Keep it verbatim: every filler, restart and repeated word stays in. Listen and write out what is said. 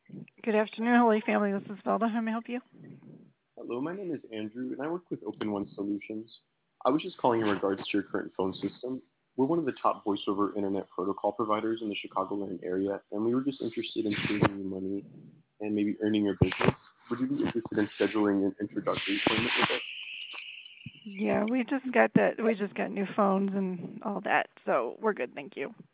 Good afternoon, Holy Family. This is Velda. How may I help you? Hello, my name is Andrew, and I work with Open One Solutions. I was just calling in regards to your current phone system. We're one of the top voice over internet protocol providers in the Chicagoland area, and we were just interested in saving you money and maybe earning your business. Would you be interested in scheduling an introductory appointment with us? Yeah, we just got that. We just got new phones and all that, so we're good. Thank you.